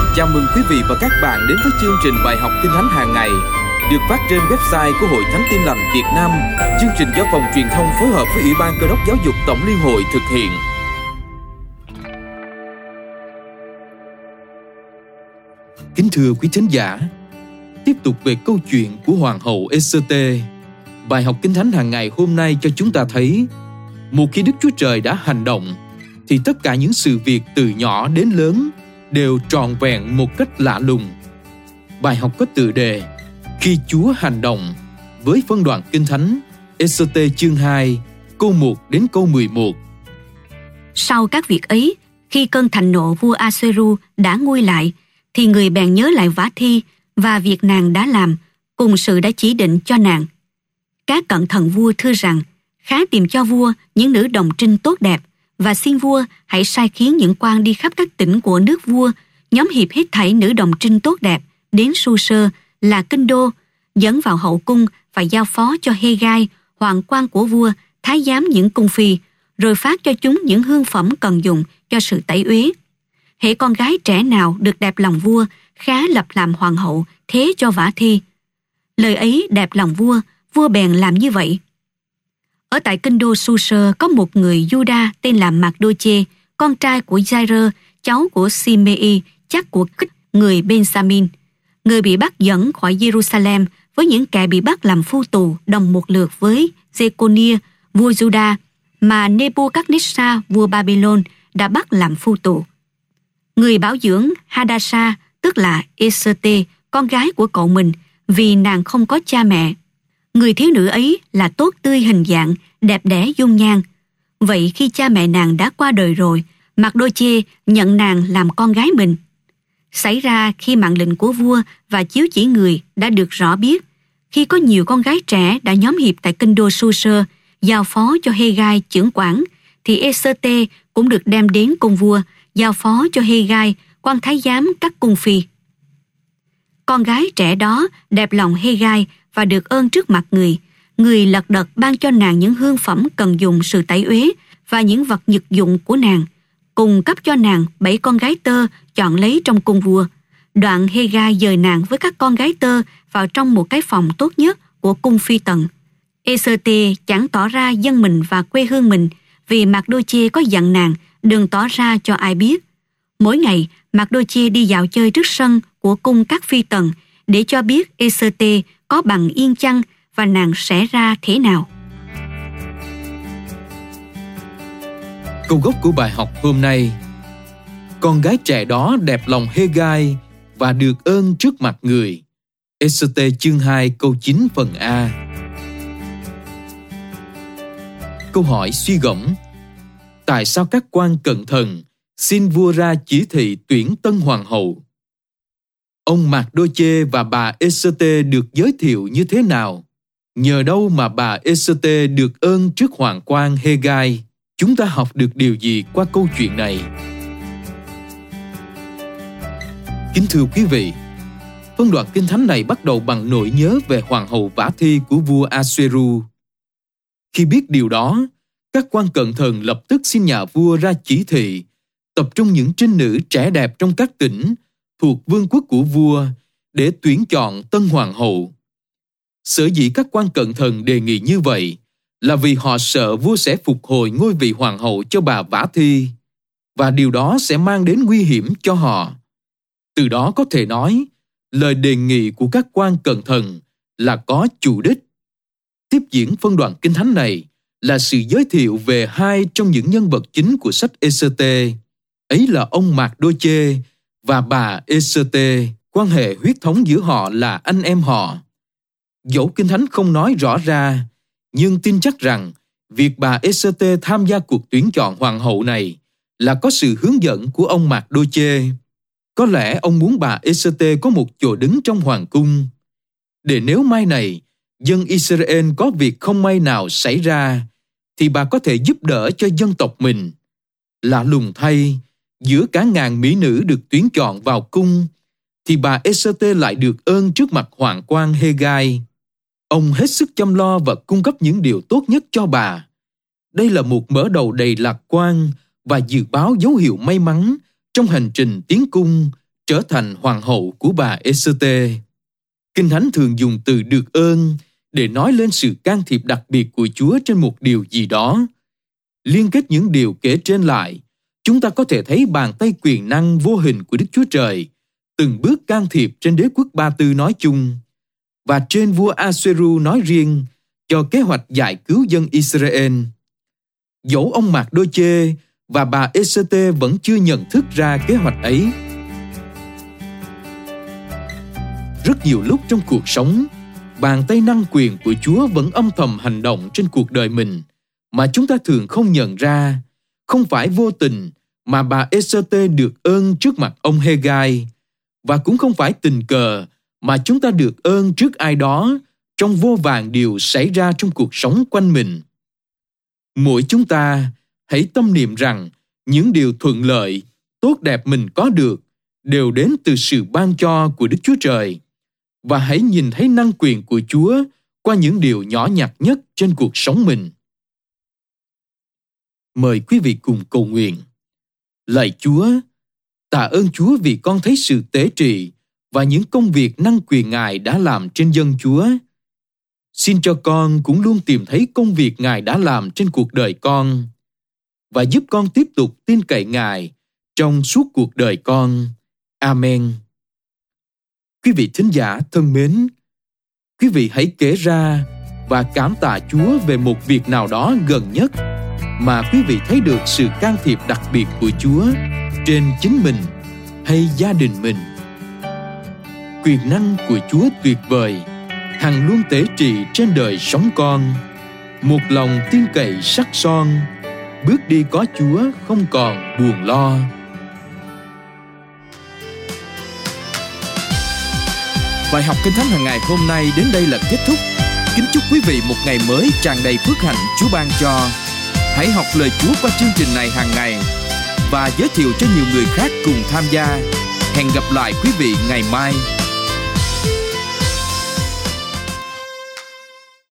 Chào mừng quý vị và các bạn đến với chương trình bài học Kinh Thánh hàng ngày được phát trên website của Hội Thánh Tin Lành Việt Nam. Chương trình do Phòng Truyền thông phối hợp với Ủy ban Cơ đốc Giáo dục Tổng Liên hội thực hiện. Kính thưa quý thính giả, tiếp tục về câu chuyện của Hoàng hậu Ê-sơ-tê. Bài học Kinh Thánh hàng ngày hôm nay cho chúng ta thấy, một khi Đức Chúa Trời đã hành động, thì tất cả những sự việc từ nhỏ đến lớn đều trọn vẹn một cách lạ lùng. Bài học có tựa đề Khi Chúa hành động, với phân đoạn Kinh Thánh Ê-sơ-tê chương 2, câu 1 đến câu 11. Sau các việc ấy, khi cơn thạnh nộ vua A-xê-ru đã nguôi lại, thì người bèn nhớ lại Vả-thi và việc nàng đã làm, cùng sự đã chỉ định cho nàng. Các cận thần vua thưa rằng, khá tìm cho vua những nữ đồng trinh tốt đẹp, và xin vua hãy sai khiến những quan đi khắp các tỉnh của nước vua, nhóm hiệp hết thảy nữ đồng trinh tốt đẹp đến Su-sơ là kinh đô, dẫn vào hậu cung và giao phó cho Hê-gai, hoàng quan của vua, thái giám những cung phi, rồi phát cho chúng những hương phẩm cần dùng cho sự tẩy uế. Hễ con gái trẻ nào được đẹp lòng vua, khá lập làm hoàng hậu, thế cho Vả-thi. Lời ấy đẹp lòng vua, vua bèn làm như vậy. Ở tại kinh đô Su-sơ có một người Giu-đa tên là Mạc-đô-chê, con trai của Giai-rơ, cháu của Si-mê-y, chắc của Kích, người Ben-sa-min. Người bị bắt dẫn khỏi Giê-ru-sa-lem với những kẻ bị bắt làm phu tù đồng một lượt với Giê-cô-nia, vua Giu-đa, mà Nê-bu-cát-nét-sa, vua Ba-bi-lôn, đã bắt làm phu tù. Người bảo dưỡng Ha-đa-sa, tức là Ê-sơ-tê, con gái của cậu mình, vì nàng không có cha mẹ. Người thiếu nữ ấy là tốt tươi hình dạng, đẹp đẽ dung nhan. Vậy khi cha mẹ nàng đã qua đời rồi, Mạc-đô-chê nhận nàng làm con gái mình. Xảy ra khi mạng lệnh của vua và chiếu chỉ người đã được rõ biết, khi có nhiều con gái trẻ đã nhóm hiệp tại kinh đô Su-sơ, giao phó cho Hê-gai chưởng quản, thì Ê-sơ-tê cũng được đem đến cung vua, giao phó cho Hê-gai, quan thái giám các cung phi. Con gái trẻ đó đẹp lòng Hê-gai và được ơn trước mặt người lật đật ban cho nàng những hương phẩm cần dùng sự tẩy uế và những vật nhật dụng của nàng, cùng cấp cho nàng 7 con gái tơ chọn lấy trong cung vua. Đoạn Hê-gai dời nàng với các con gái tơ vào trong một cái phòng tốt nhất của cung phi tần. Ê-sơ-tê chẳng tỏ ra dân mình và quê hương mình, vì Mạc-đô-chê có dặn nàng đừng tỏ ra cho ai biết. Mỗi ngày, Mạc-đô-chê đi dạo chơi trước sân của cung các phi tần để cho biết Ê-sơ-tê có bằng yên chăng và nàng sẽ ra thế nào. Câu gốc của bài học hôm nay: con gái trẻ đó đẹp lòng Hê-gai và được ơn trước mặt người. Ê-sơ-tê chương 2 câu 9 phần A. Câu hỏi suy gẫm: tại sao các quan cận thần xin vua ra chỉ thị tuyển tân hoàng hậu? Ông Mạc-đô-chê và bà Ê-sơ-tê được giới thiệu như thế nào? Nhờ đâu mà bà Ê-sơ-tê được ơn trước hoàng quan Hê-gai? Chúng ta học được điều gì qua câu chuyện này? Kính thưa quý vị, phân đoạn Kinh Thánh này bắt đầu bằng nỗi nhớ về hoàng hậu Vả-thi của vua A-xê-ru. Khi biết điều đó, các quan cận thần lập tức xin nhà vua ra chỉ thị, tập trung những trinh nữ trẻ đẹp trong các tỉnh thuộc vương quốc của vua để tuyển chọn tân hoàng hậu. Sở dĩ các quan cận thần đề nghị như vậy là vì họ sợ vua sẽ phục hồi ngôi vị hoàng hậu cho bà Vả-thi, và điều đó sẽ mang đến nguy hiểm cho họ. Từ đó có thể nói, lời đề nghị của các quan cận thần là có chủ đích. Tiếp diễn phân đoạn Kinh Thánh này là sự giới thiệu về hai trong những nhân vật chính của sách Ê-sơ-tê. Ấy là ông Mạc-đô-chê và bà Ê-sơ-tê. Quan hệ huyết thống giữa họ là anh em họ. Dẫu Kinh Thánh không nói rõ ra, nhưng tin chắc rằng việc bà Ê-sơ-tê tham gia cuộc tuyển chọn hoàng hậu này là có sự hướng dẫn của ông Mạc-đô-chê. Có lẽ ông muốn bà Ê-sơ-tê có một chỗ đứng trong hoàng cung, để nếu mai này dân Israel có việc không may nào xảy ra, thì bà có thể giúp đỡ cho dân tộc mình. Lạ lùng thay, giữa cả ngàn mỹ nữ được tuyển chọn vào cung, thì bà Ê-sơ-tê lại được ơn trước mặt hoàng quan Hê-gai. Ông hết sức chăm lo và cung cấp những điều tốt nhất cho bà. Đây là một mở đầu đầy lạc quan và dự báo dấu hiệu may mắn trong hành trình tiến cung trở thành hoàng hậu của bà Ê-sê-tê. Kinh Thánh thường dùng từ được ơn để nói lên sự can thiệp đặc biệt của Chúa trên một điều gì đó. Liên kết những điều kể trên lại, chúng ta có thể thấy bàn tay quyền năng vô hình của Đức Chúa Trời từng bước can thiệp trên đế quốc Ba Tư nói chung và trên vua Asuero nói riêng cho kế hoạch giải cứu dân Israel. Dẫu ông Mạc-đô-chê và bà Ê-sê-tê vẫn chưa nhận thức ra kế hoạch ấy. Rất nhiều lúc trong cuộc sống, bàn tay năng quyền của Chúa vẫn âm thầm hành động trên cuộc đời mình mà chúng ta thường không nhận ra. Không phải vô tình mà bà Ê-sê-tê được ơn trước mặt ông Hê-gai, và cũng không phải tình cờ mà chúng ta được ơn trước ai đó trong vô vàn điều xảy ra trong cuộc sống quanh mình. Mỗi chúng ta hãy tâm niệm rằng những điều thuận lợi, tốt đẹp mình có được đều đến từ sự ban cho của Đức Chúa Trời, và hãy nhìn thấy năng quyền của Chúa qua những điều nhỏ nhặt nhất trên cuộc sống mình. Mời quý vị cùng cầu nguyện. Lạy Chúa, tạ ơn Chúa vì con thấy sự tế trị và những công việc năng quyền Ngài đã làm trên dân Chúa. Xin cho con cũng luôn tìm thấy công việc Ngài đã làm trên cuộc đời con, và giúp con tiếp tục tin cậy Ngài trong suốt cuộc đời con. Amen. Quý vị thính giả thân mến, quý vị hãy kể ra và cảm tạ Chúa về một việc nào đó gần nhất mà quý vị thấy được sự can thiệp đặc biệt của Chúa trên chính mình hay gia đình mình. Quyền năng của Chúa tuyệt vời, hằng luôn tế trị trên đời sống con. Một lòng tin cậy sắc son, bước đi có Chúa không còn buồn lo. Bài học Kinh Thánh hàng ngày hôm nay đến đây là kết thúc. Kính chúc quý vị một ngày mới tràn đầy phước hạnh Chúa ban cho. Hãy học lời Chúa qua chương trình này hàng ngày và giới thiệu cho nhiều người khác cùng tham gia. Hẹn gặp lại quý vị ngày mai.